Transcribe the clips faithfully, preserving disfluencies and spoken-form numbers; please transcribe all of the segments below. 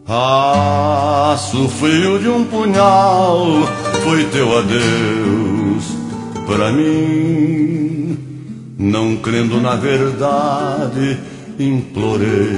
Aço frio de um punhal foi teu adeus pra mim. Não crendo na verdade, implorei,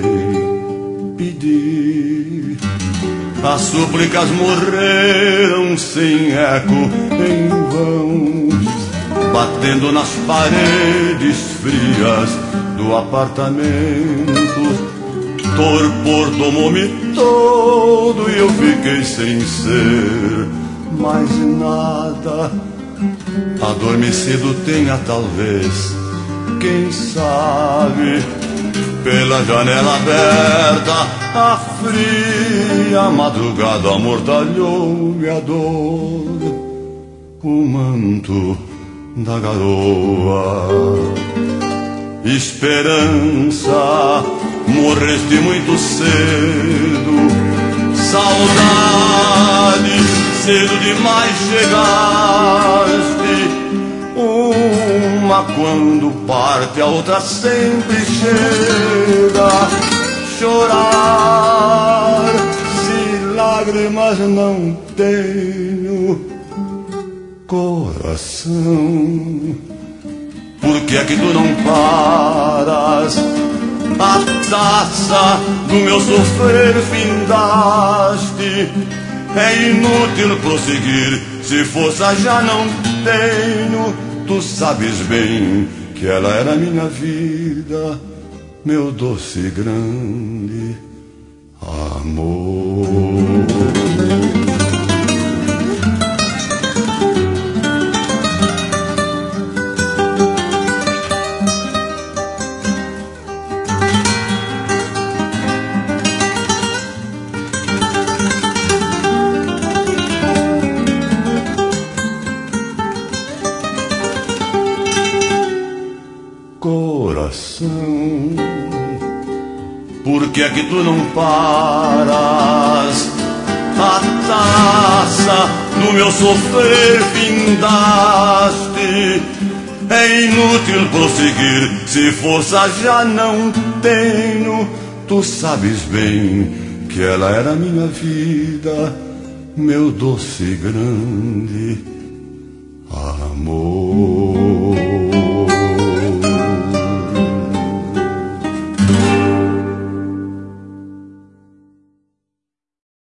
pedi. As súplicas morreram sem eco, em vão, batendo nas paredes frias do apartamento. Torpor tomou-me todo e eu fiquei sem ser mais nada. Adormecido tenha talvez, quem sabe, pela janela aberta a fria madrugada amortalhou-me a dor. O manto da garoa, esperança, morreste muito cedo. Saudade, cedo demais chegaste. Uma quando parte, a outra sempre chega. Chorar, se lágrimas não tenho coração. Por que é que tu não paras? A taça do meu sofrer findaste. É inútil prosseguir, se força já não tenho. Tu sabes bem que ela era minha vida, meu doce e grande amor. Coração, por que é que tu não paras? A taça do meu sofrer findaste. É inútil prosseguir, se força já não tenho. Tu sabes bem que ela era minha vida, meu doce e grande amor.